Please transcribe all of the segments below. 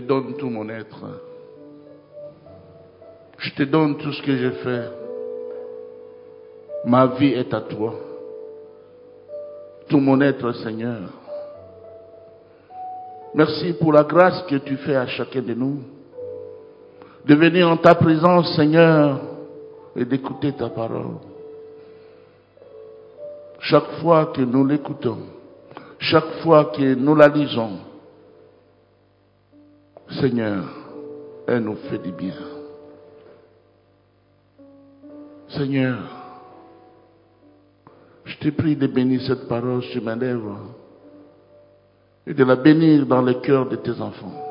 donne tout mon être. Je te donne tout ce que j'ai fait. Ma vie est à toi. Tout mon être, Seigneur. Merci pour la grâce que tu fais à chacun de nous. De venir en ta présence, Seigneur, et d'écouter ta parole. Chaque fois que nous l'écoutons, chaque fois que nous la lisons, Seigneur, elle nous fait du bien. Seigneur, je te prie de bénir cette parole sur mes lèvres et de la bénir dans le cœur de tes enfants.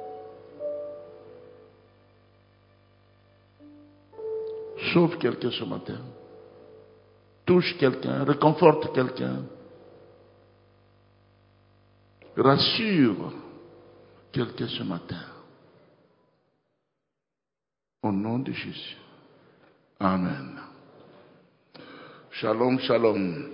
Sauve quelqu'un ce matin. Touche quelqu'un, réconforte quelqu'un. Rassure quelqu'un ce matin. Au nom de Jésus. Amen. Shalom, shalom.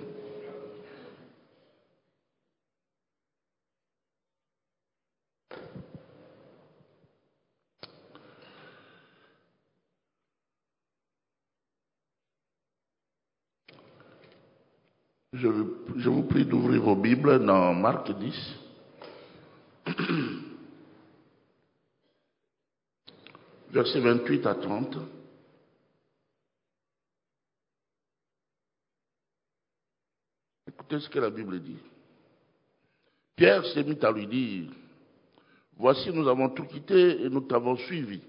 Je vous prie d'ouvrir vos Bibles dans Marc 10. Versets 28 à 30. Écoutez ce que la Bible dit. Pierre s'est mis à lui dire, voici, nous avons tout quitté et nous t'avons suivi.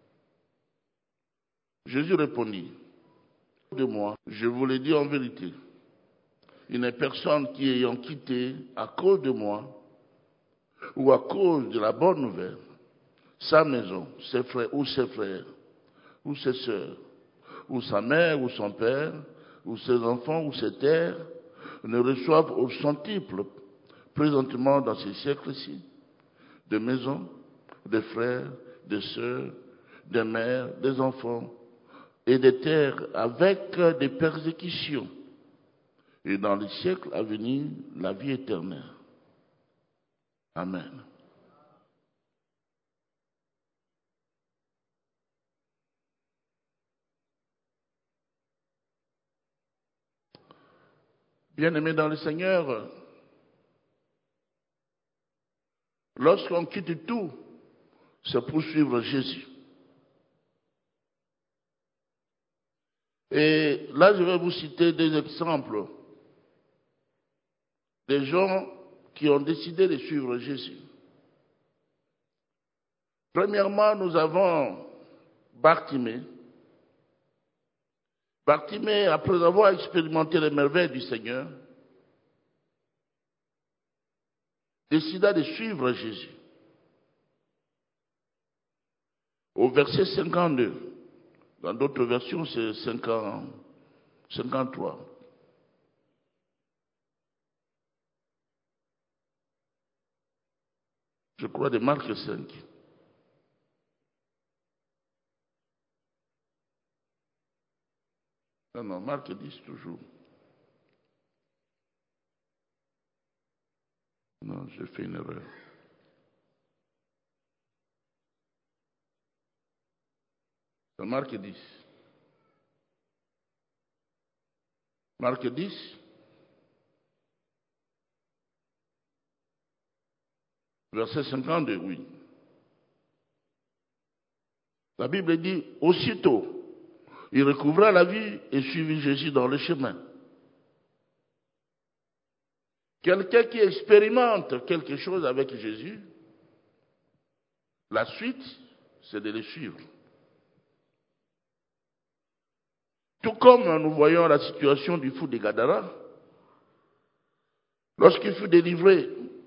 Jésus répondit, de moi, je vous le dis en vérité, il n'est personne qui ayant quitté à cause de moi ou à cause de la bonne nouvelle, sa maison, ses frères ou ses sœurs, ou sa mère ou son père, ou ses enfants ou ses terres, ne reçoivent au centuple présentement dans ces siècles-ci, des maisons, des frères, des sœurs, des mères, des enfants, et des terres avec des persécutions, et dans les siècles à venir, la vie éternelle. Amen. Bien-aimés dans le Seigneur, lorsqu'on quitte tout, c'est pour suivre Jésus. Et là, je vais vous citer des exemples des gens qui ont décidé de suivre Jésus. Premièrement, nous avons Bartimée. Bartimée, après avoir expérimenté les merveilles du Seigneur, décida de suivre Jésus. Au verset 52, dans d'autres versions, c'est 53. Je crois de Marc 5. Non, Marc 10 toujours. Non, j'ai fait une erreur. C'est Marc 10. Marc 10. Verset 52, oui. La Bible dit, aussitôt, il recouvra la vie et suivit Jésus dans le chemin. Quelqu'un qui expérimente quelque chose avec Jésus, la suite, c'est de le suivre. Tout comme nous voyons la situation du fou de Gadara, lorsqu'il fut délivré,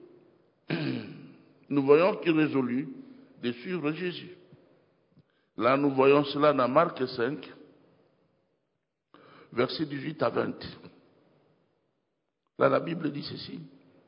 nous voyons qu'il résolut de suivre Jésus. Là, nous voyons cela dans Marc 5, versets 18 à 20. Là, la Bible dit ceci.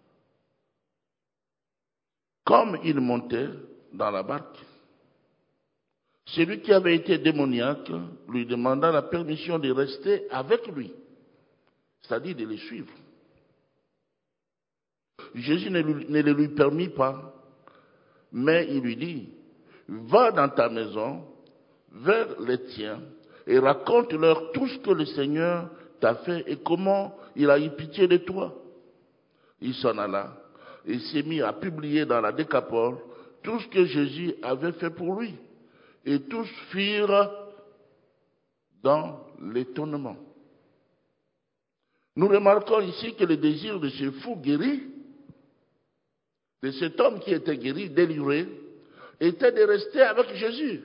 Comme il montait dans la barque, celui qui avait été démoniaque lui demanda la permission de rester avec lui, c'est-à-dire de le suivre. Jésus ne le lui permit pas, Mais il lui dit, va dans ta maison, vers les tiens, et raconte-leur tout ce que le Seigneur t'a fait et comment il a eu pitié de toi. Il s'en alla et s'est mis à publier dans la Décapole tout ce que Jésus avait fait pour lui. Et tous firent dans l'étonnement. Nous remarquons ici que le désir de ce fou guéri, de cet homme qui était guéri, délivré, était de rester avec Jésus.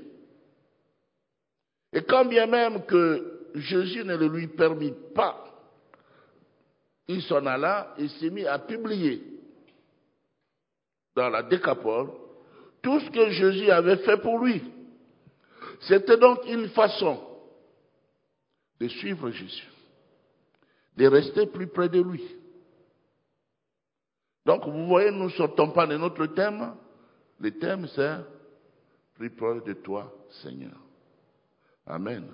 Et quand bien même que Jésus ne le lui permit pas, il s'en alla et s'est mis à publier dans la Décapole tout ce que Jésus avait fait pour lui. C'était donc une façon de suivre Jésus, de rester plus près de lui. Donc vous voyez, nous ne sortons pas de notre thème. Le thème c'est plus près de toi, Seigneur. Amen.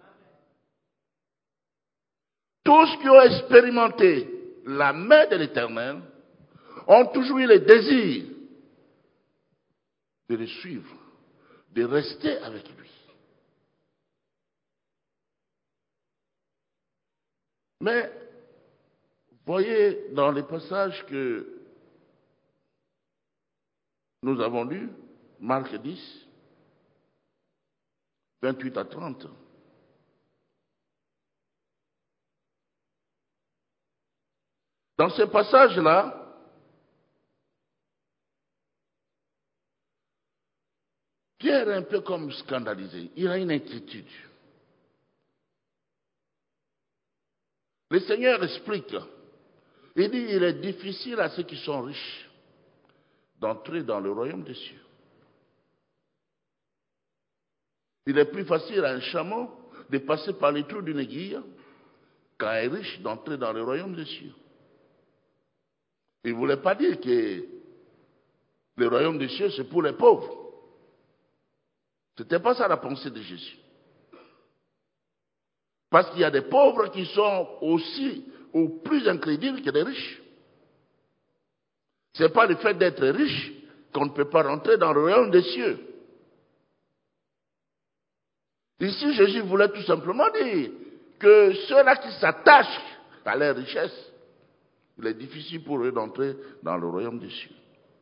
Tous qui ont expérimenté la main de l'Éternel ont toujours eu le désir de le suivre, de rester avec lui. Mais, voyez dans les passages que nous avons lus, Marc 10, 28 à 30, dans ces passages-là, Pierre est un peu comme scandalisé. Il a une inquiétude. Le Seigneur explique. Il dit, il est difficile à ceux qui sont riches d'entrer dans le royaume des cieux. Il est plus facile à un chameau de passer par les trous d'une aiguille qu'à un riche d'entrer dans le royaume des cieux. Il ne voulait pas dire que le royaume des cieux, c'est pour les pauvres. Ce n'était pas ça la pensée de Jésus. Parce qu'il y a des pauvres qui sont aussi ou plus incrédules que les riches. Ce n'est pas le fait d'être riche qu'on ne peut pas rentrer dans le royaume des cieux. Ici, Jésus voulait tout simplement dire que ceux-là qui s'attachent à leur richesse, il est difficile pour eux d'entrer dans le royaume des cieux.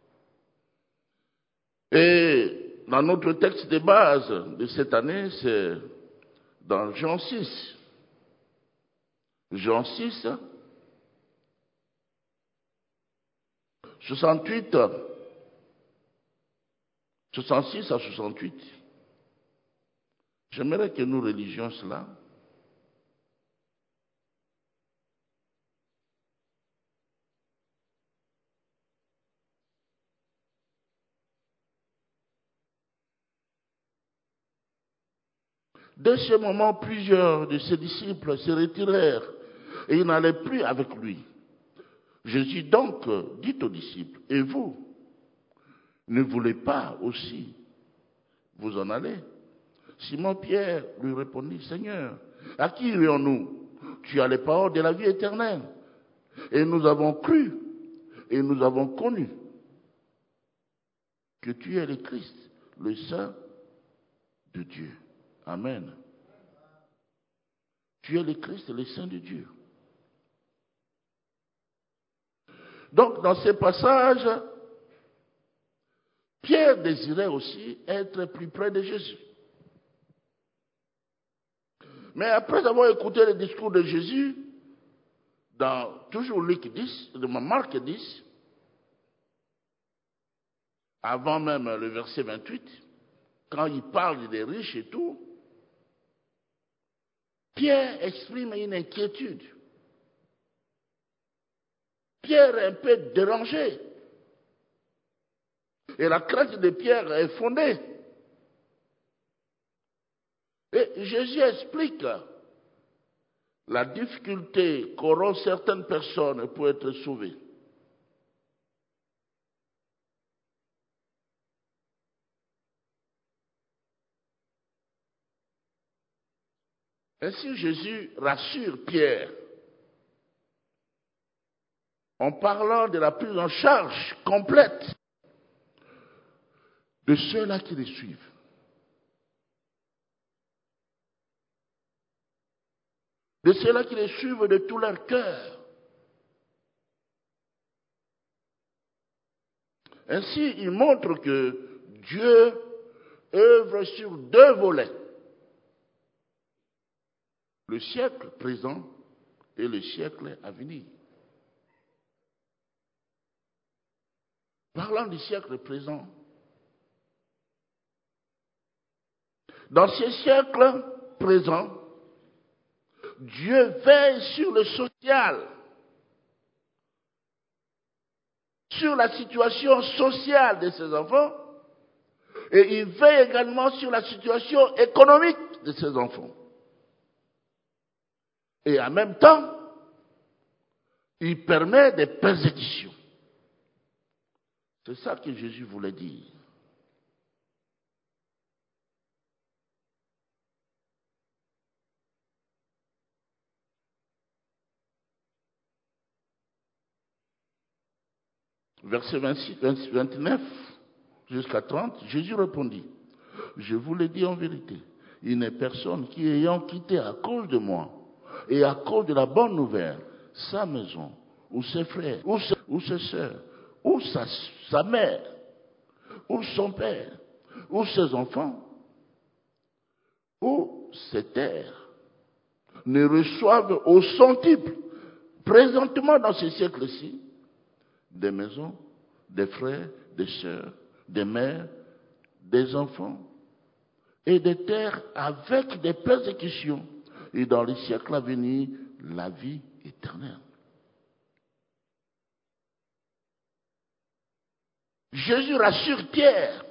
Et dans notre texte de base de cette année, c'est dans Jean 6. Jean 6, 68, 66 à 68. J'aimerais que nous religions cela. Dès ce moment, plusieurs de ses disciples se retirèrent et ils n'allaient plus avec lui. Jésus donc dit aux disciples, et vous, ne voulez pas aussi vous en aller? Simon-Pierre lui répondit, Seigneur, à qui irions-nous? Tu as les paroles de la vie éternelle. Et nous avons cru et nous avons connu que tu es le Christ, le Saint de Dieu. Amen. Tu es le Christ, le Saint de Dieu. Donc, dans ces passages, Pierre désirait aussi être plus près de Jésus. Mais après avoir écouté le discours de Jésus, dans toujours Luc 10, dans Marc 10, avant même le verset 28, quand il parle des riches et tout, Pierre exprime une inquiétude. Pierre est un peu dérangé. Et la crainte de Pierre est fondée. Et Jésus explique la difficulté qu'auront certaines personnes pour être sauvées. Ainsi, Jésus rassure Pierre en parlant de la prise en charge complète de ceux-là qui les suivent. De ceux-là qui les suivent de tout leur cœur. Ainsi, il montre que Dieu œuvre sur deux volets. Le siècle présent et le siècle à venir. Parlant du siècle présent, dans ce siècle présent, Dieu veille sur le social, sur la situation sociale de ses enfants, et il veille également sur la situation économique de ses enfants. Et en même temps, il permet des persécutions. C'est ça que Jésus voulait dire. Verset 29 jusqu'à 30, Jésus répondit, je vous le dis en vérité, il n'est personne qui ayant quitté à cause de moi et à cause de la bonne nouvelle sa maison, ou ses frères, ou ses soeurs, ou sa mère, ou son père, ou ses enfants, ou ses terres, ne reçoivent au centuple, présentement dans ce siècle-ci, des maisons, des frères, des sœurs, des mères, des enfants, et des terres avec des persécutions, et dans les siècles à venir, la vie éternelle. Jésus rassure Pierre,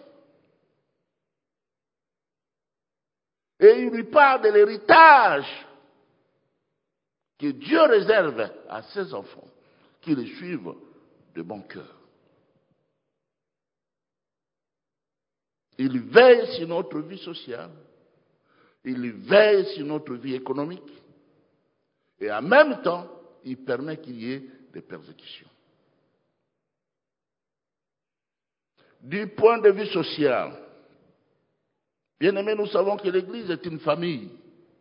et il lui parle de l'héritage que Dieu réserve à ses enfants, qui le suivent de bon cœur. Il veille sur notre vie sociale, il veille sur notre vie économique, et en même temps, il permet qu'il y ait des persécutions. Du point de vue social, bien aimés, nous savons que l'Église est une famille.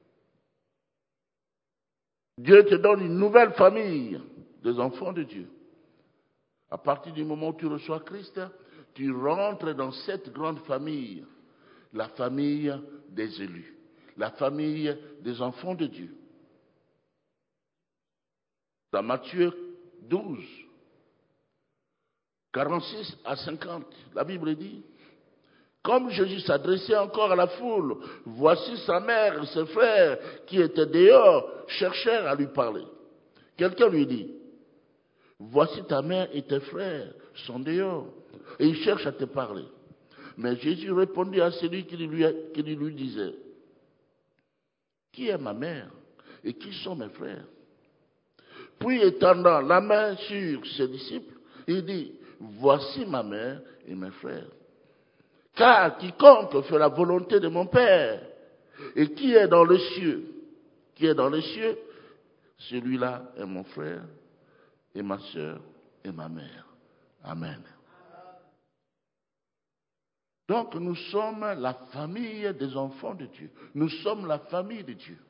Dieu te donne une nouvelle famille des enfants de Dieu. À partir du moment où tu reçois Christ, tu rentres dans cette grande famille, la famille des élus, la famille des enfants de Dieu. Dans Matthieu 12, 46 à 50, la Bible dit, comme Jésus s'adressait encore à la foule, voici sa mère et ses frères qui étaient dehors, cherchèrent à lui parler. Quelqu'un lui dit, voici ta mère et tes frères sont dehors, et ils cherchent à te parler. Mais Jésus répondit à celui qui lui disait, qui est ma mère et qui sont mes frères? Puis étendant la main sur ses disciples, il dit, voici ma mère et mes frères. Car quiconque fait la volonté de mon Père et qui est dans les cieux, celui-là est mon frère et ma sœur et ma mère. Amen. Donc nous sommes la famille des enfants de Dieu. Nous sommes la famille de Dieu.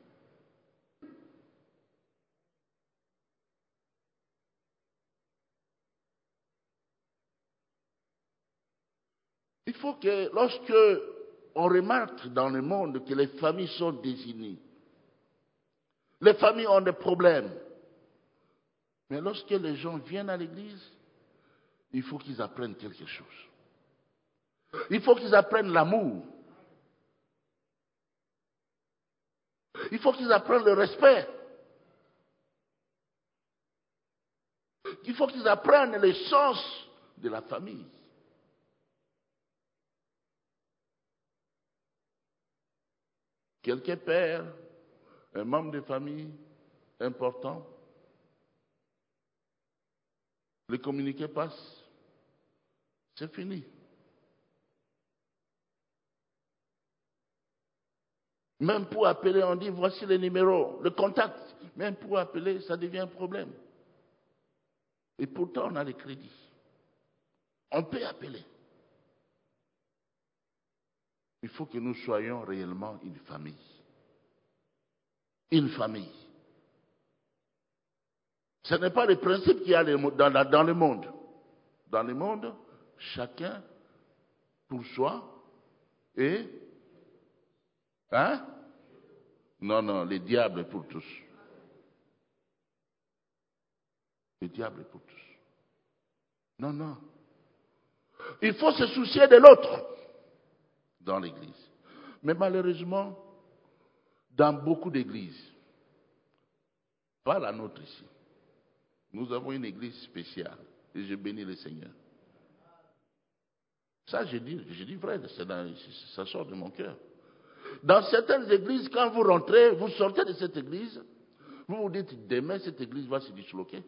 Il faut que lorsque on remarque dans le monde que les familles sont désignées, les familles ont des problèmes. Mais lorsque les gens viennent à l'église, il faut qu'ils apprennent quelque chose. Il faut qu'ils apprennent l'amour. Il faut qu'ils apprennent le respect. Il faut qu'ils apprennent le sens de la famille. Quelqu'un perd un membre de famille important, le communiqué passe, c'est fini. Même pour appeler, on dit voici les numéros, le contact. Même pour appeler, ça devient un problème. Et pourtant, on a les crédits. On peut appeler. Il faut que nous soyons réellement une famille. Une famille. Ce n'est pas le principe qu'il y a dans le monde. Dans le monde, chacun pour soi et... Hein? Non, le diable est pour tous. Le diable est pour tous. Non. Il faut se soucier de l'autre dans l'église. Mais malheureusement, dans beaucoup d'églises, pas la nôtre ici, nous avons une église spéciale et je bénis le Seigneur. Ça, je dis vrai, ça sort de mon cœur. Dans certaines églises, quand vous rentrez, vous sortez de cette église, vous vous dites, demain, cette église va se disloquer.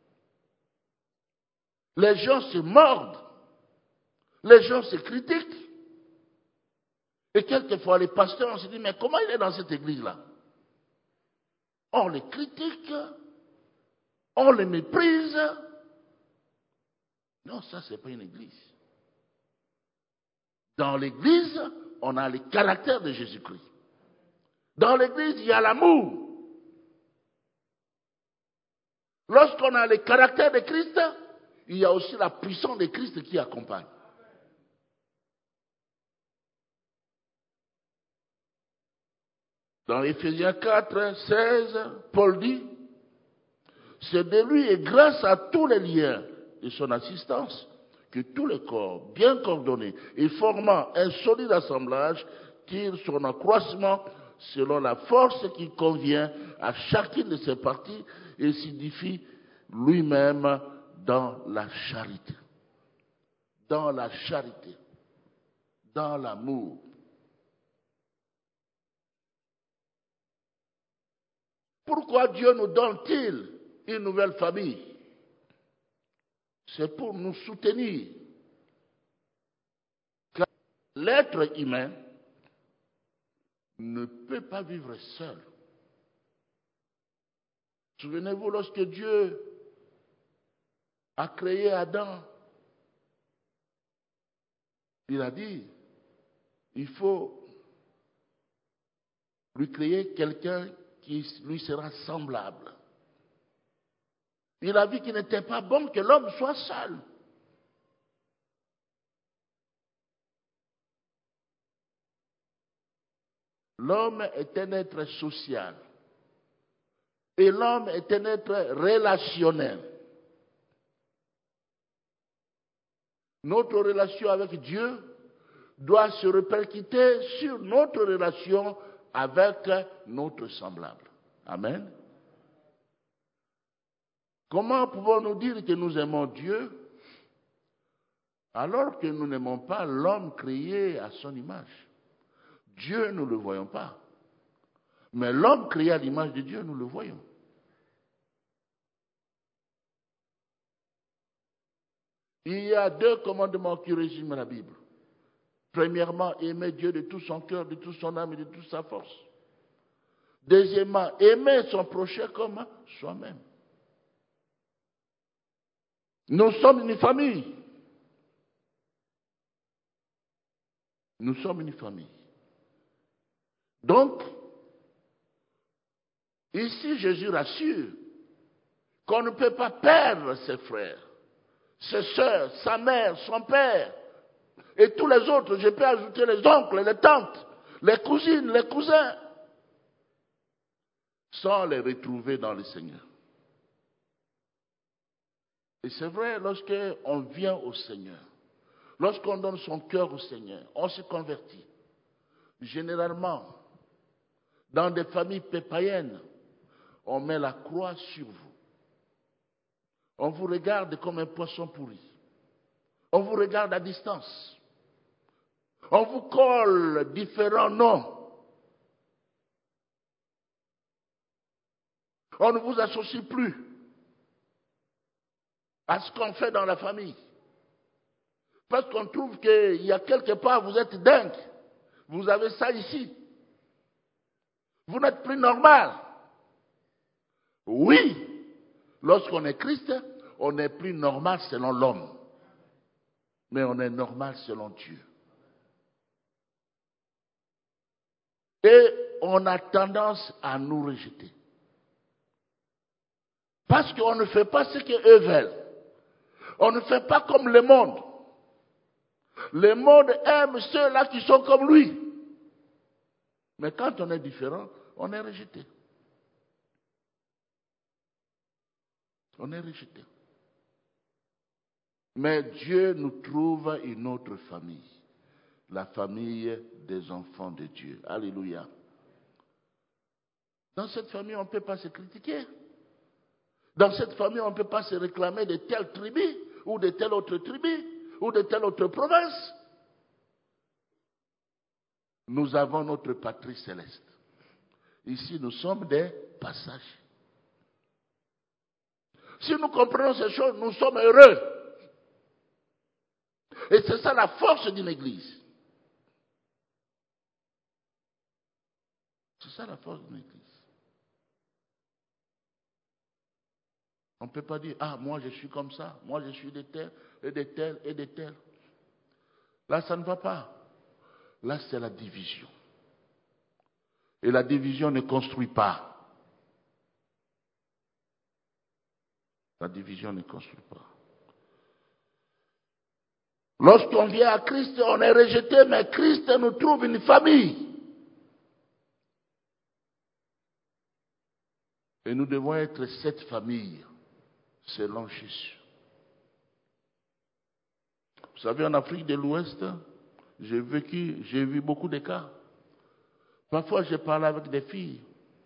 Les gens se mordent. Les gens se critiquent. Et quelquefois, les pasteurs, on se dit, mais comment il est dans cette église-là? On les critique, on les méprise. Non, ça, ce n'est pas une église. Dans l'église, on a le caractère de Jésus-Christ. Dans l'église, il y a l'amour. Lorsqu'on a le caractère de Christ, il y a aussi la puissance de Christ qui accompagne. Dans Éphésiens 4, 16, Paul dit, c'est de lui et grâce à tous les liens de son assistance que tout le corps, bien coordonné et formant un solide assemblage, tire son accroissement selon la force qui convient à chacune de ses parties et s'édifie lui-même dans la charité. Dans la charité. Dans l'amour. Pourquoi Dieu nous donne-t-il une nouvelle famille? C'est pour nous soutenir. Car l'être humain ne peut pas vivre seul. Souvenez-vous, lorsque Dieu a créé Adam, il a dit, il faut lui créer quelqu'un qui lui sera semblable. Il a vu qu'il n'était pas bon que l'homme soit seul. L'homme est un être social. Et l'homme est un être relationnel. Notre relation avec Dieu doit se répercuter sur notre relation avec notre semblable. Amen. Comment pouvons-nous dire que nous aimons Dieu alors que nous n'aimons pas l'homme créé à son image? Dieu, nous ne le voyons pas. Mais l'homme créé à l'image de Dieu, nous le voyons. Il y a 2 commandements qui résument la Bible. Premièrement, aimer Dieu de tout son cœur, de toute son âme et de toute sa force. Deuxièmement, aimer son prochain comme soi-même. Nous sommes une famille. Nous sommes une famille. Donc, ici Jésus rassure qu'on ne peut pas perdre ses frères, ses sœurs, sa mère, son père, et tous les autres. Je peux ajouter les oncles, les tantes, les cousines, les cousins, sans les retrouver dans le Seigneur. Et c'est vrai, lorsqu'on vient au Seigneur, lorsqu'on donne son cœur au Seigneur, on se convertit. Généralement, dans des familles païennes, on met la croix sur vous. On vous regarde comme un poisson pourri. On vous regarde à distance. On vous colle différents noms. On ne vous associe plus à ce qu'on fait dans la famille. Parce qu'on trouve qu'il y a quelque part, vous êtes dingue. Vous avez ça ici. Vous n'êtes plus normal. Oui, lorsqu'on est Christ, on n'est plus normal selon l'homme. Mais on est normal selon Dieu. Et on a tendance à nous rejeter. Parce qu'on ne fait pas ce qu'eux veulent. On ne fait pas comme le monde. Le monde aime ceux-là qui sont comme lui. Mais quand on est différent, on est rejeté. On est rejeté. Mais Dieu nous trouve une autre famille. La famille des enfants de Dieu. Alléluia. Dans cette famille, on ne peut pas se critiquer. Dans cette famille, on ne peut pas se réclamer de telle tribu, ou de telle autre tribu, ou de telle autre province. Nous avons notre patrie céleste. Ici, nous sommes des passages. Si nous comprenons ces choses, nous sommes heureux. Et c'est ça la force d'une église. C'est ça la force d'une église. On ne peut pas dire, ah, moi je suis comme ça, moi je suis de tel, et de tel, et de tel. Là, ça ne va pas. Là, c'est la division. Et la division ne construit pas. La division ne construit pas. Lorsqu'on vient à Christ, on est rejeté, mais Christ nous trouve une famille. Et nous devons être cette famille, selon Jésus. Vous savez, en Afrique de l'Ouest, j'ai vu beaucoup de cas. Parfois, j'ai parlé avec des filles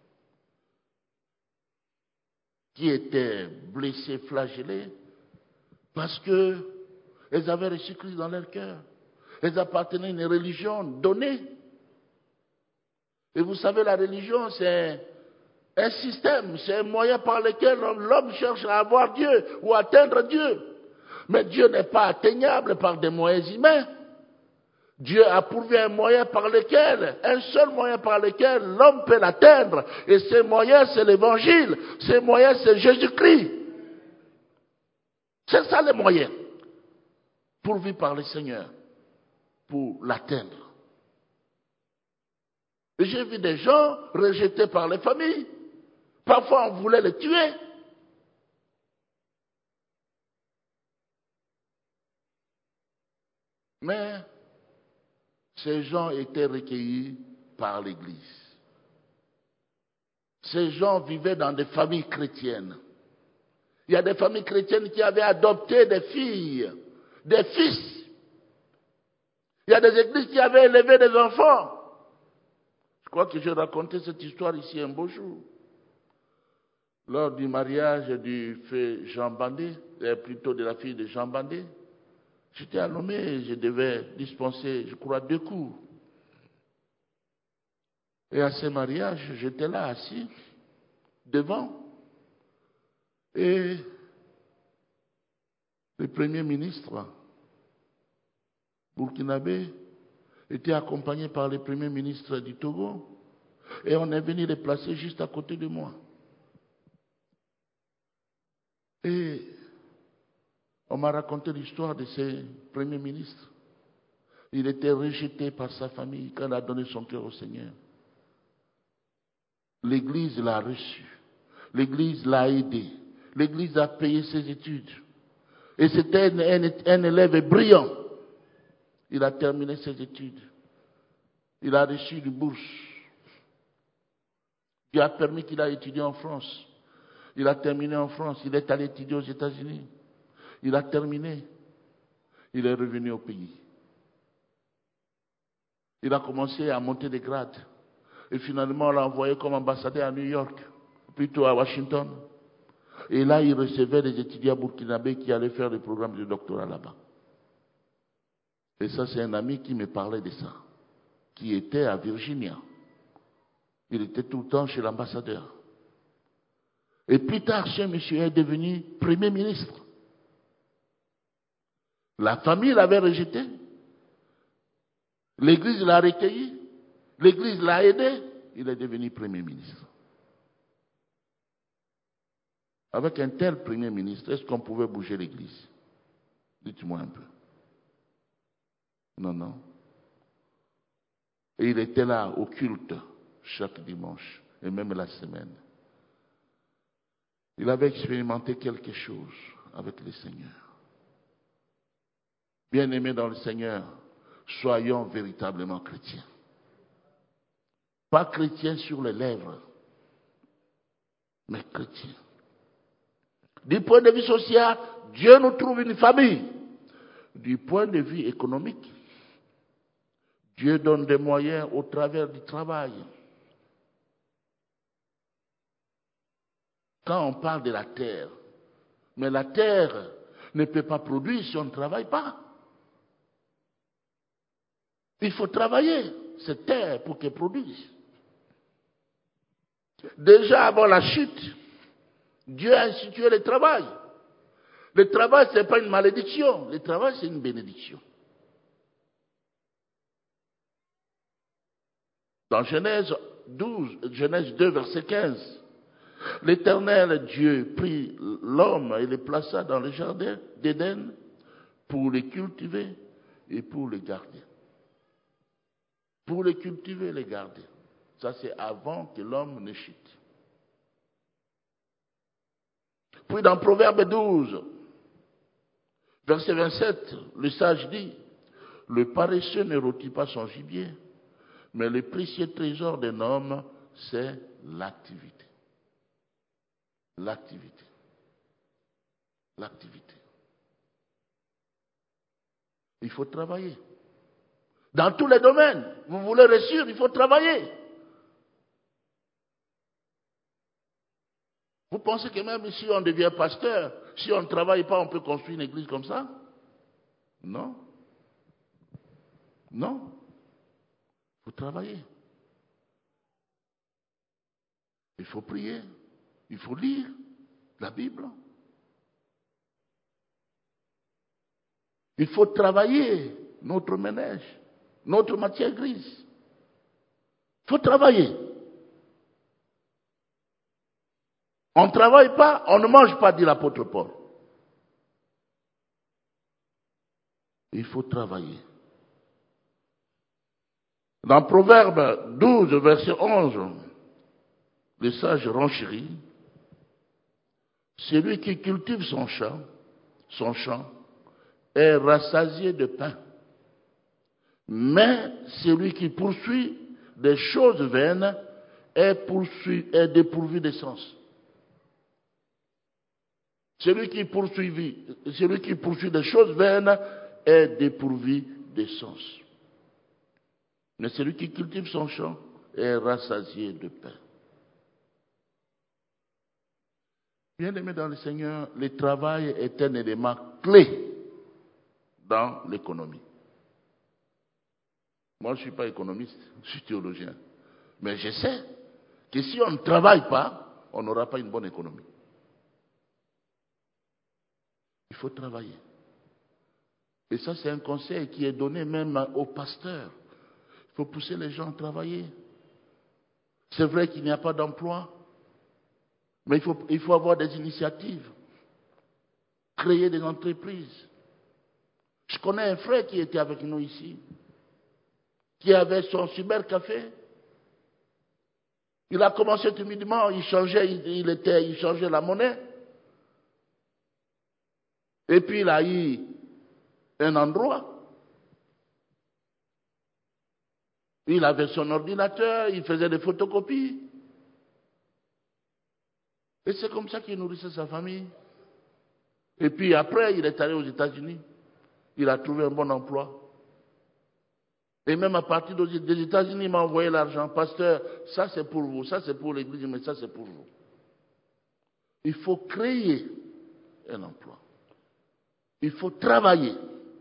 qui étaient blessées, flagellées, parce qu'elles avaient reçu Christ dans leur cœur. Elles appartenaient à une religion donnée. Et vous savez, la religion, c'est un système, c'est un moyen par lequel l'homme cherche à avoir Dieu ou à atteindre Dieu. Mais Dieu n'est pas atteignable par des moyens humains. Dieu a pourvu un moyen par lequel, un seul moyen par lequel l'homme peut l'atteindre. Et ce moyen, c'est l'évangile. Ce moyen, c'est Jésus-Christ. C'est ça le moyen. Pourvu par le Seigneur pour l'atteindre. Et j'ai vu des gens rejetés par les familles. Parfois, on voulait les tuer. Mais ces gens étaient recueillis par l'Église. Ces gens vivaient dans des familles chrétiennes. Il y a des familles chrétiennes qui avaient adopté des filles, des fils. Il y a des églises qui avaient élevé des enfants. Je crois que j'ai raconté cette histoire ici un beau jour. Lors du mariage du feu Jean Bandé, plutôt de la fille de Jean Bandé, j'étais à Lomé, je devais dispenser, je crois, 2 cours. Et à ce mariage, j'étais là assis, devant. Et le premier ministre burkinabé était accompagné par le premier ministre du Togo. Et on est venu les placer juste à côté de moi. Et on m'a raconté l'histoire de ce premier ministre. Il était rejeté par sa famille quand il a donné son cœur au Seigneur. L'Église l'a reçu. L'Église l'a aidé. L'Église a payé ses études. Et c'était un élève brillant. Il a terminé ses études. Il a reçu une bourse. Dieu a permis qu'il a étudié en France. Il a terminé en France. Il est allé étudier aux États-Unis. Il a terminé. Il est revenu au pays. Il a commencé à monter des grades. Et finalement, on l'a envoyé comme ambassadeur à New York, plutôt à Washington. Et là, il recevait des étudiants burkinabés qui allaient faire des programmes de doctorat là-bas. Et ça, c'est un ami qui me parlait de ça, qui était à Virginia. Il était tout le temps chez l'ambassadeur. Et plus tard, ce monsieur est devenu premier ministre. La famille l'avait rejeté. L'Église l'a recueilli. L'Église l'a aidé. Il est devenu premier ministre. Avec un tel premier ministre, est-ce qu'on pouvait bouger l'Église? Dites-moi un peu. Non, non. Et il était là au culte. chaque dimanche et même la semaine. Il avait expérimenté quelque chose avec le Seigneur. Bien-aimés dans le Seigneur, soyons véritablement chrétiens. Pas chrétiens sur les lèvres, mais chrétiens. Du point de vue social, Dieu nous trouve une famille. Du point de vue économique, Dieu donne des moyens au travers du travail. Quand on parle de la terre, mais la terre ne peut pas produire si on ne travaille pas. Il faut travailler cette terre pour qu'elle produise. Déjà avant la chute, Dieu a institué le travail. Le travail, ce n'est pas une malédiction. Le travail, c'est une bénédiction. Dans Genèse 2, verset 15, l'Éternel Dieu prit l'homme et le plaça dans le jardin d'Éden pour les cultiver et pour les garder. Pour les cultiver et les garder. Ça, c'est avant que l'homme ne chute. Puis dans Proverbe 12, verset 27, le sage dit, le paresseux ne rôtit pas son gibier, mais le précieux trésor d'un homme, c'est l'activité. L'activité. L'activité. Il faut travailler. Dans tous les domaines, vous voulez réussir, il faut travailler. Vous pensez que même si on devient pasteur, si on ne travaille pas, on peut construire une église comme ça? Non. Non. Il faut travailler. Il faut prier. Il faut lire la Bible. Il faut travailler notre ménage, notre matière grise. Il faut travailler. On ne travaille pas, on ne mange pas, dit l'apôtre Paul. Il faut travailler. Dans Proverbe 12, verset 11, le sage renchérit, celui qui cultive son champ, est rassasié de pain. Mais celui qui poursuit des choses vaines est dépourvu d'essence. Celui qui poursuit des choses vaines est dépourvu d'essence. Mais celui qui cultive son champ est rassasié de pain. Bien-aimés dans le Seigneur, le travail est un élément clé dans l'économie. Moi, je ne suis pas économiste, je suis théologien. Mais je sais que si on ne travaille pas, on n'aura pas une bonne économie. Il faut travailler. Et ça, c'est un conseil qui est donné même aux pasteurs. Il faut pousser les gens à travailler. C'est vrai qu'il n'y a pas d'emploi, mais il faut avoir des initiatives, créer des entreprises. Je connais un frère qui était avec nous ici, qui avait son cybercafé. Il a commencé timidement, il changeait la monnaie. Et puis il a eu un endroit. Il avait son ordinateur, il faisait des photocopies. Et c'est comme ça qu'il nourrissait sa famille. Et puis après, il est allé aux États-Unis. Il a trouvé un bon emploi. Et même à partir des États-Unis, il m'a envoyé l'argent. Pasteur, ça c'est pour vous, ça c'est pour l'église, mais ça c'est pour vous. Il faut créer un emploi. Il faut travailler.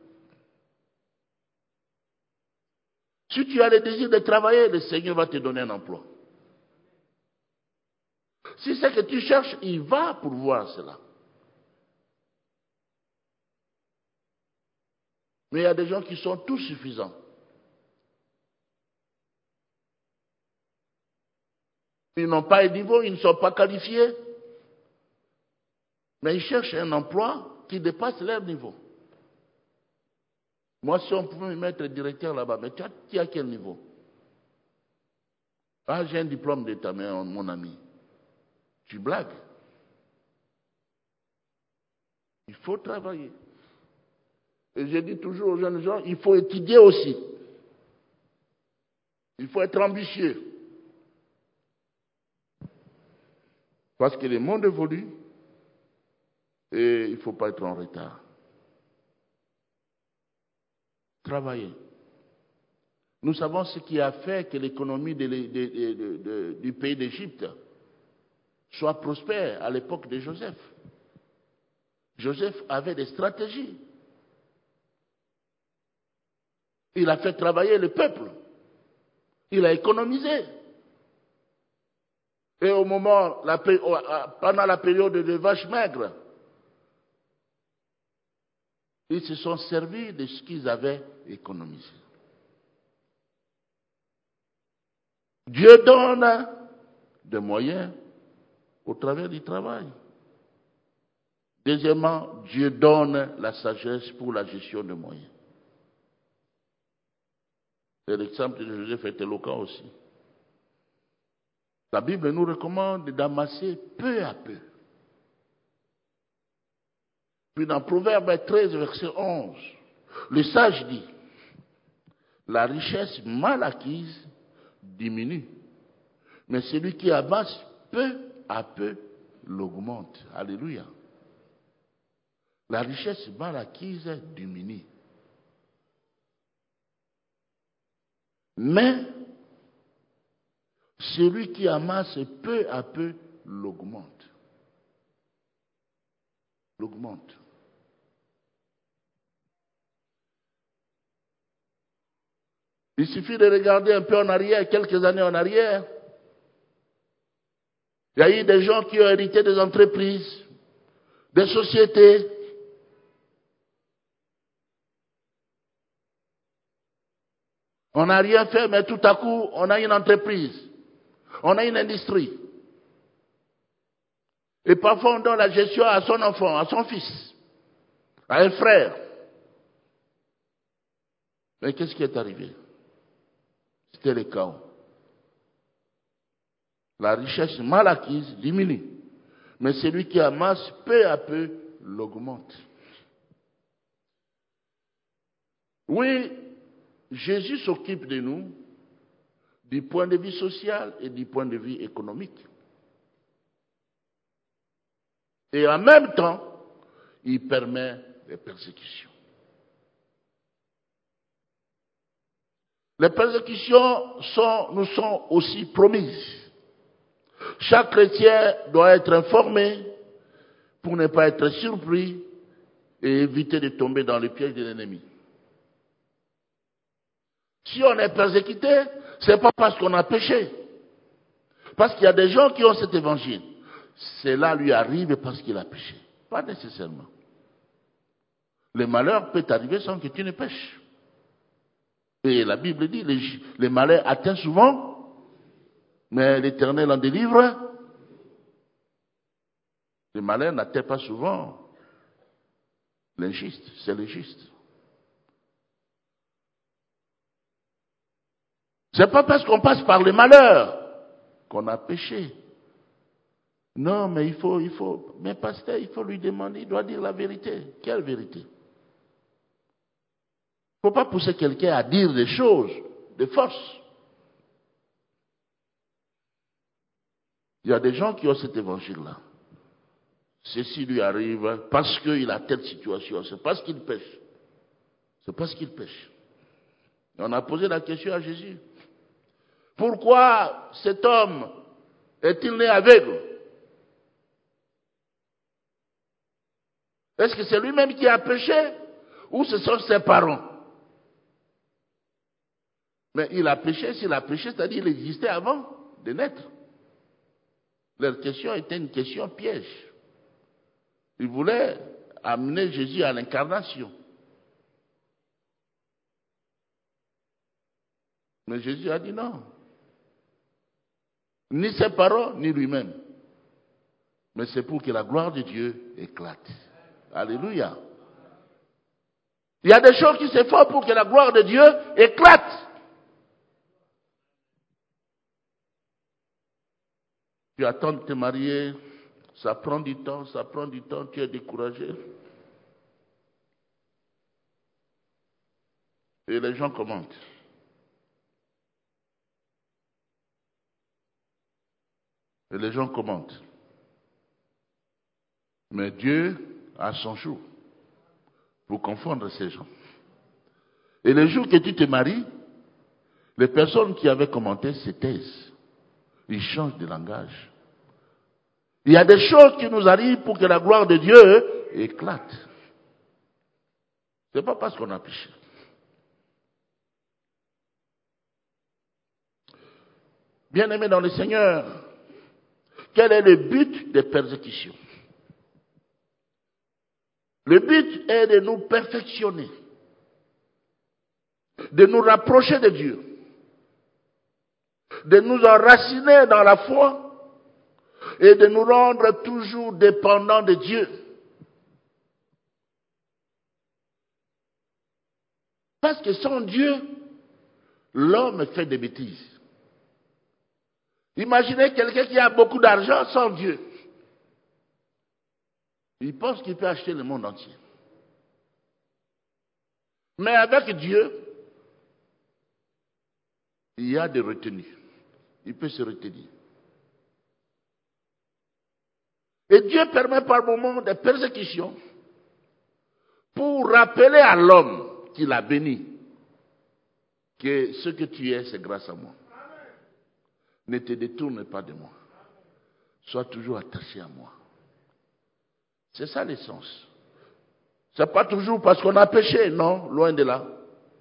Si tu as le désir de travailler, le Seigneur va te donner un emploi. Si c'est que tu cherches, il va pourvoir cela. Mais il y a des gens qui sont tout suffisants. Ils n'ont pas un niveau, ils ne sont pas qualifiés. Mais ils cherchent un emploi qui dépasse leur niveau. Moi, si on pouvait me mettre directeur là-bas, mais tu as quel niveau? Ah, j'ai un diplôme d'État, mais mon ami, tu blagues. Il faut travailler. Et je dis toujours aux jeunes gens, il faut étudier aussi. Il faut être ambitieux. Parce que le monde évolue et il ne faut pas être en retard. Travailler. Nous savons ce qui a fait que l'économie du pays d'Égypte soit prospère à l'époque de Joseph. Joseph avait des stratégies. Il a fait travailler le peuple. Il a économisé. Et pendant la période de vaches maigres, ils se sont servis de ce qu'ils avaient économisé. Dieu donne des moyens au travers du travail. Deuxièmement, Dieu donne la sagesse pour la gestion des moyens. Et l'exemple de Joseph est éloquent aussi. La Bible nous recommande d'amasser peu à peu. Puis dans Proverbe 13, verset 11, le sage dit, la richesse mal acquise diminue, mais celui qui amasse peu à peu l'augmente. Alléluia. La richesse mal acquise diminue. Mais celui qui amasse peu à peu l'augmente. L'augmente. Il suffit de regarder un peu en arrière, quelques années en arrière. Il y a eu des gens qui ont hérité des entreprises, des sociétés. On n'a rien fait, mais tout à coup, on a une entreprise. On a une industrie. Et parfois, on donne la gestion à son enfant, à son fils, à un frère. Mais qu'est-ce qui est arrivé? C'était le chaos. La richesse mal acquise diminue. Mais celui qui amasse peu à peu l'augmente. Oui, Jésus s'occupe de nous du point de vue social et du point de vue économique. Et en même temps, il permet les persécutions. Les persécutions nous sont aussi promises. Chaque chrétien doit être informé pour ne pas être surpris et éviter de tomber dans le piège de l'ennemi. Si on est persécuté, ce n'est pas parce qu'on a péché. Parce qu'il y a des gens qui ont cet évangile. Cela lui arrive parce qu'il a péché. Pas nécessairement. Le malheur peut arriver sans que tu ne pêches. Et la Bible dit, les malheurs atteignent souvent, mais l'Éternel en délivre. Le malheur n'atteint pas souvent l'injuste, c'est le juste. C'est pas parce qu'on passe par les malheurs qu'on a péché. Non, mais mais pasteur, il faut lui demander, il doit dire la vérité. Quelle vérité? Il ne faut pas pousser quelqu'un à dire des choses de force. Il y a des gens qui ont cet évangile-là. Ceci lui arrive parce qu'il a telle situation. C'est parce qu'il pêche. C'est parce qu'il pêche. Et on a posé la question à Jésus. Pourquoi cet homme est-il né aveugle? Est-ce que c'est lui-même qui a péché ou ce sont ses parents? Mais il a péché, s'il a péché, c'est-à-dire qu'il existait avant de naître. Leur question était une question piège. Ils voulaient amener Jésus à l'incarnation. Mais Jésus a dit non. Ni ses parents, ni lui-même. Mais c'est pour que la gloire de Dieu éclate. Alléluia. Il y a des choses qui se font pour que la gloire de Dieu éclate. Tu attends de te marier, ça prend du temps, tu es découragé. Et les gens commentent. Et les gens commentent. Mais Dieu a son jour pour confondre ces gens. Et le jour que tu te maries, les personnes qui avaient commenté se taisent. Ils changent de langage. Il y a des choses qui nous arrivent pour que la gloire de Dieu éclate. Ce n'est pas parce qu'on a péché. Bien-aimés dans le Seigneur, quel est le but des persécutions? Le but est de nous perfectionner, de nous rapprocher de Dieu, de nous enraciner dans la foi et de nous rendre toujours dépendants de Dieu. Parce que sans Dieu, l'homme fait des bêtises. Imaginez quelqu'un qui a beaucoup d'argent sans Dieu. Il pense qu'il peut acheter le monde entier. Mais avec Dieu, il y a des retenues. Il peut se retenir. Et Dieu permet par moments des persécutions pour rappeler à l'homme qu'il a béni que ce que tu es, c'est grâce à moi. Ne te détourne pas de moi. Sois toujours attaché à moi. C'est ça l'essence. Ce n'est pas toujours parce qu'on a péché, non, loin de là.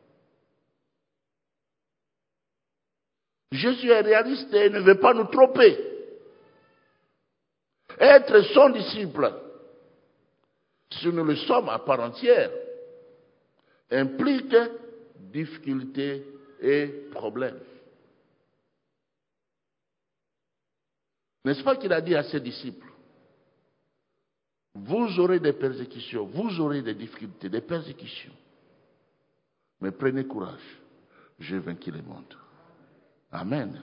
Jésus est réaliste et ne veut pas nous tromper. Être son disciple, si nous le sommes à part entière, implique difficultés et problèmes. N'est-ce pas qu'il a dit à ses disciples, vous aurez des persécutions, vous aurez des difficultés, des persécutions. Mais prenez courage, j'ai vaincu le monde. Amen.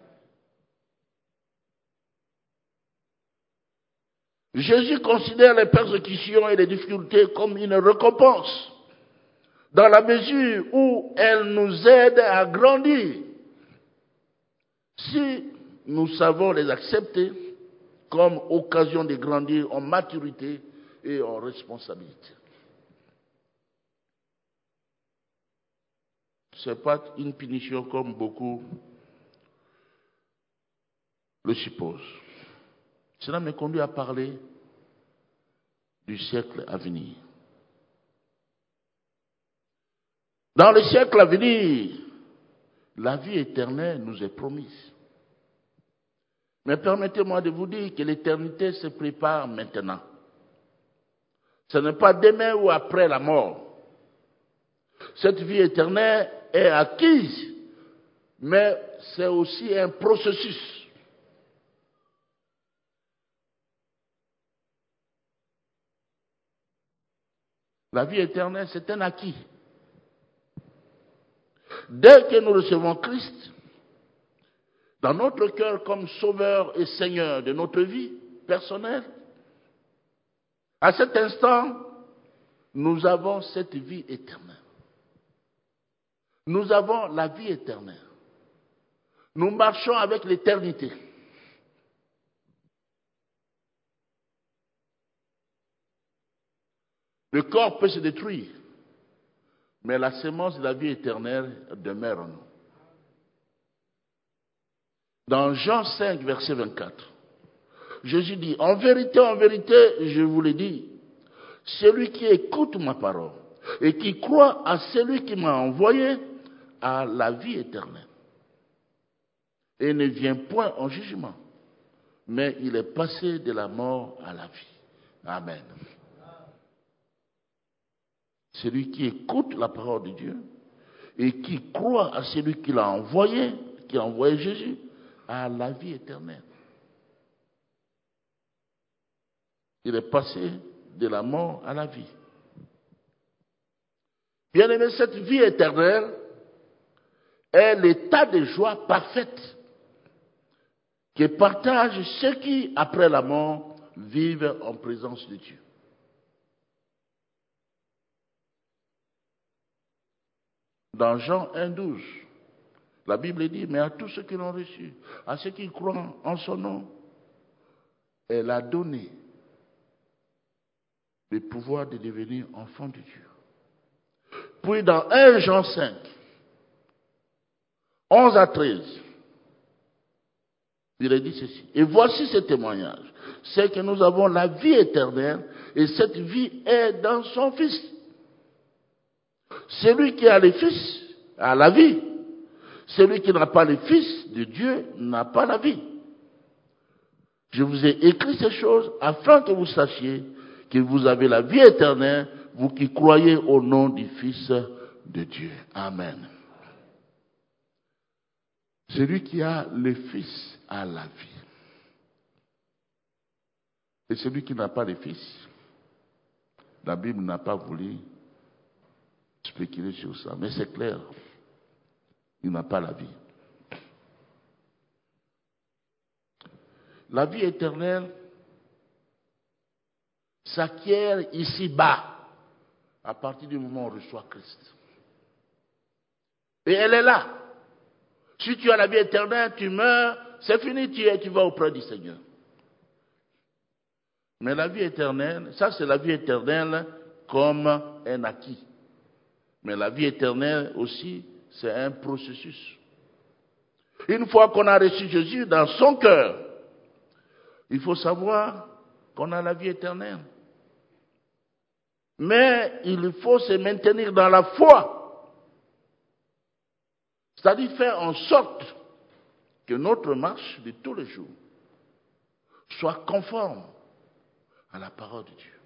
Jésus considère les persécutions et les difficultés comme une récompense, dans la mesure où elles nous aident à grandir. Si nous savons les accepter comme occasion de grandir en maturité et en responsabilité. Ce n'est pas une punition comme beaucoup le supposent. Cela me conduit à parler du siècle à venir. Dans le siècle à venir, la vie éternelle nous est promise. Mais permettez-moi de vous dire que l'éternité se prépare maintenant. Ce n'est pas demain ou après la mort. Cette vie éternelle est acquise, mais c'est aussi un processus. La vie éternelle, c'est un acquis. Dès que nous recevons Christ dans notre cœur comme Sauveur et Seigneur de notre vie personnelle, à cet instant, nous avons cette vie éternelle. Nous avons la vie éternelle. Nous marchons avec l'éternité. Le corps peut se détruire, mais la sémence de la vie éternelle demeure en nous. Dans Jean 5, verset 24, Jésus dit, en vérité, je vous le dis, celui qui écoute ma parole et qui croit à celui qui m'a envoyé a la vie éternelle et ne vient point en jugement, mais il est passé de la mort à la vie. Amen. Celui qui écoute la parole de Dieu et qui croit à celui qui l'a envoyé, qui a envoyé Jésus, a la vie éternelle. Il est passé de la mort à la vie. Bien aimé, cette vie éternelle est l'état de joie parfaite qui partagent ceux qui, après la mort, vivent en présence de Dieu. Dans Jean 1,12, la Bible dit, mais à tous ceux qui l'ont reçu, à ceux qui croient en son nom, elle a donné le pouvoir de devenir enfants de Dieu. Puis dans 1 Jean 5, 11 à 13, il est dit ceci. Et voici ce témoignage. C'est que nous avons la vie éternelle et cette vie est dans son Fils. Celui qui a le Fils a la vie. Celui qui n'a pas le Fils de Dieu n'a pas la vie. Je vous ai écrit ces choses afin que vous sachiez que vous avez la vie éternelle, vous qui croyez au nom du Fils de Dieu. Amen. Celui qui a le Fils a la vie. Et celui qui n'a pas le Fils, la Bible n'a pas voulu spéculer sur ça, mais c'est clair, il n'a pas la vie. La vie éternelle s'acquiert ici-bas à partir du moment où on reçoit Christ. Et elle est là. Si tu as la vie éternelle, tu meurs, c'est fini, tu vas auprès du Seigneur. Mais la vie éternelle, ça c'est la vie éternelle comme un acquis. Mais la vie éternelle aussi, c'est un processus. Une fois qu'on a reçu Jésus dans son cœur, il faut savoir qu'on a la vie éternelle. Mais il faut se maintenir dans la foi. C'est-à-dire faire en sorte que notre marche de tous les jours soit conforme à la parole de Dieu.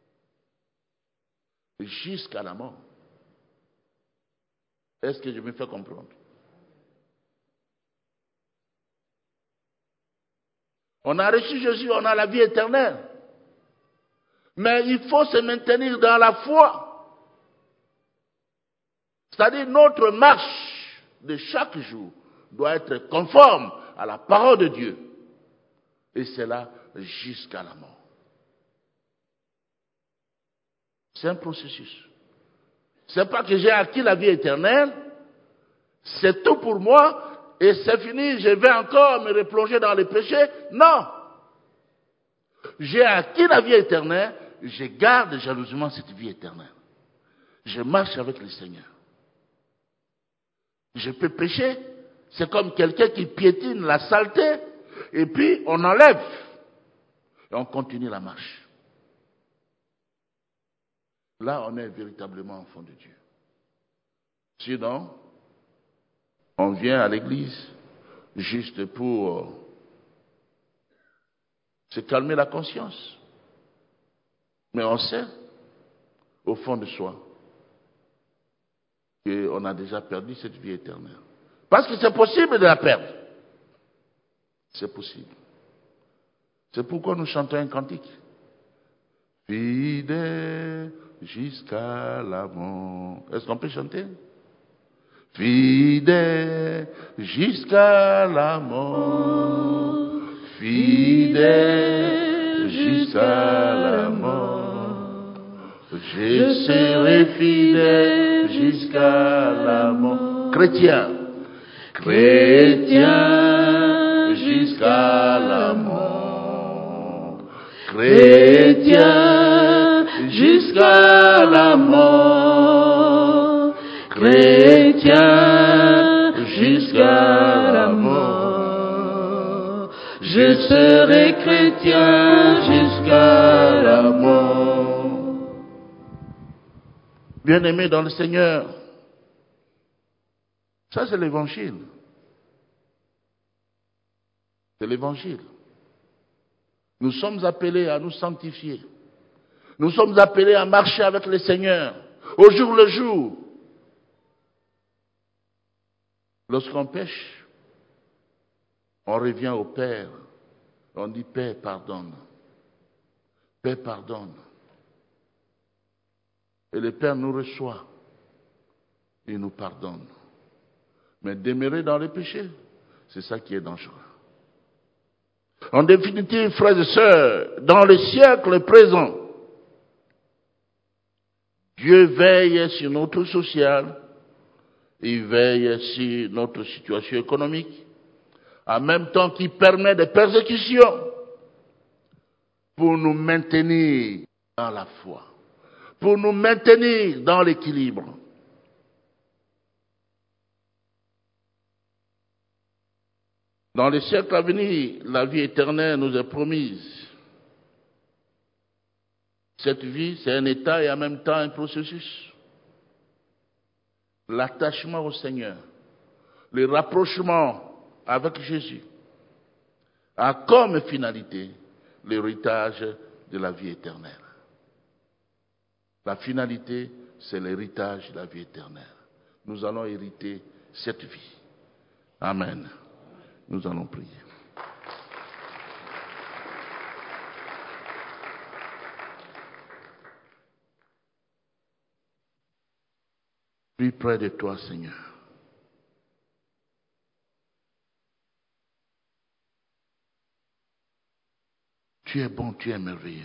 Jusqu'à la mort. Est-ce que je me fais comprendre? On a reçu Jésus, on a la vie éternelle. Mais il faut se maintenir dans la foi. C'est-à-dire notre marche de chaque jour doit être conforme à la parole de Dieu. Et c'est là jusqu'à la mort. C'est un processus. C'est pas que j'ai acquis la vie éternelle, c'est tout pour moi, et c'est fini, je vais encore me replonger dans les péchés. Non! J'ai acquis la vie éternelle, je garde jalousement cette vie éternelle. Je marche avec le Seigneur. Je peux pécher, c'est comme quelqu'un qui piétine la saleté, et puis on enlève, et on continue la marche. Là, on est véritablement enfant de Dieu. Sinon, on vient à l'église juste pour se calmer la conscience. Mais on sait, au fond de soi, qu'on a déjà perdu cette vie éternelle. Parce que c'est possible de la perdre. C'est possible. C'est pourquoi nous chantons un cantique. Fidèle jusqu'à la mort. Est-ce qu'on peut chanter? Fidèle jusqu'à la mort. Fidèle jusqu'à la mort. Je serai fidèle jusqu'à la mort. Chrétien. Chrétien jusqu'à la mort. Chrétien jusqu'à la mort. Chrétien jusqu'à la mort. Je serai chrétien jusqu'à la mort. Bien-aimés dans le Seigneur, ça c'est l'évangile. C'est l'évangile. Nous sommes appelés à nous sanctifier. Nous sommes appelés à marcher avec le Seigneur, au jour le jour. Lorsqu'on pêche, on revient au Père. On dit, Père, pardonne. Père, pardonne. Et le Père nous reçoit. Il nous pardonne. Mais demeurer dans le péché, c'est ça qui est dangereux. En définitive, frères et sœurs, dans le siècle présent, Dieu veille sur notre social, il veille sur notre situation économique, en même temps qu'il permet des persécutions pour nous maintenir dans la foi, pour nous maintenir dans l'équilibre. Dans les siècles à venir, la vie éternelle nous est promise. Cette vie, c'est un état et en même temps un processus. L'attachement au Seigneur, le rapprochement avec Jésus a comme finalité l'héritage de la vie éternelle. La finalité, c'est l'héritage de la vie éternelle. Nous allons hériter cette vie. Amen. Nous allons prier. Puis près de toi, Seigneur. Tu es bon, tu es merveilleux.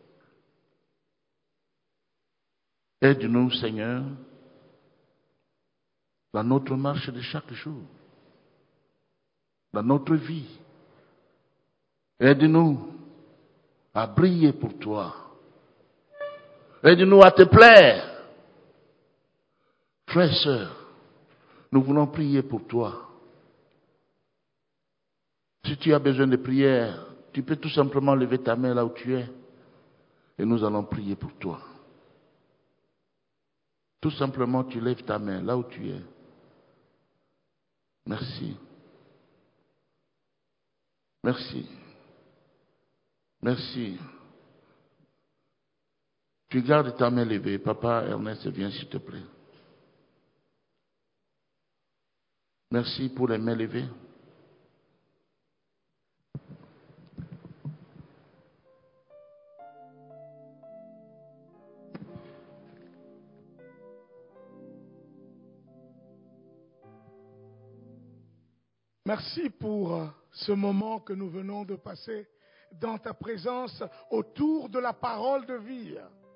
Aide-nous, Seigneur, dans notre marche de chaque jour, dans notre vie. Aide-nous à briller pour toi. Aide-nous à te plaire. Frères et sœurs, nous voulons prier pour toi. Si tu as besoin de prière, tu peux tout simplement lever ta main là où tu es et nous allons prier pour toi. Tout simplement, tu lèves ta main là où tu es. Merci. Merci. Merci. Tu gardes ta main levée. Papa Ernest, viens s'il te plaît. Merci pour les mains levées. Merci pour ce moment que nous venons de passer dans ta présence autour de la parole de vie.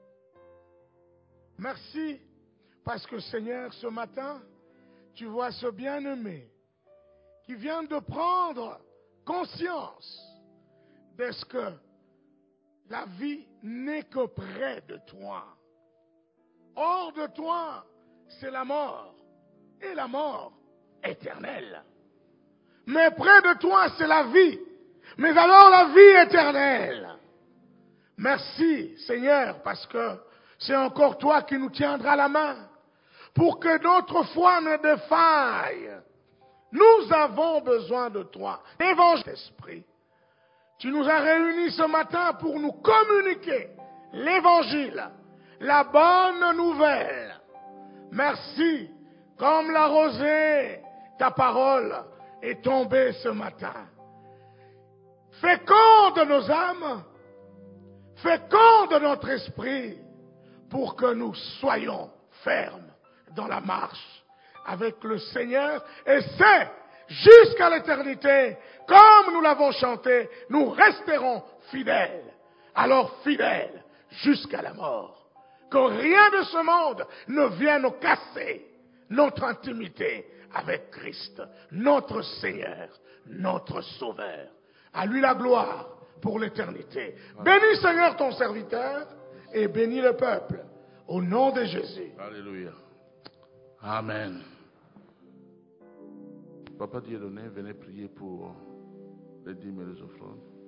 Merci parce que Seigneur, ce matin, tu vois ce bien-aimé qui vient de prendre conscience de ce que la vie n'est que près de toi. Hors de toi, c'est la mort, et la mort éternelle. Mais près de toi, c'est la vie. Mais alors la vie éternelle. Merci, Seigneur, parce que c'est encore toi qui nous tiendras la main. Pour que notre foi ne défaille. Nous avons besoin de toi. Évangile d'esprit. Tu nous as réunis ce matin pour nous communiquer l'évangile, la bonne nouvelle. Merci. Comme la rosée, ta parole est tombée ce matin. Féconde nos âmes, féconde notre esprit, pour que nous soyons fermes dans la marche avec le Seigneur. Et c'est jusqu'à l'éternité, comme nous l'avons chanté, nous resterons fidèles. Alors fidèles jusqu'à la mort. Que rien de ce monde ne vienne nous casser notre intimité avec Christ, notre Seigneur, notre Sauveur. À lui la gloire pour l'éternité. Bénis Seigneur ton serviteur et bénis le peuple. Au nom de Jésus. Alléluia. Amen. Papa Dieudonné, venez prier pour les dîmes et les offrandes.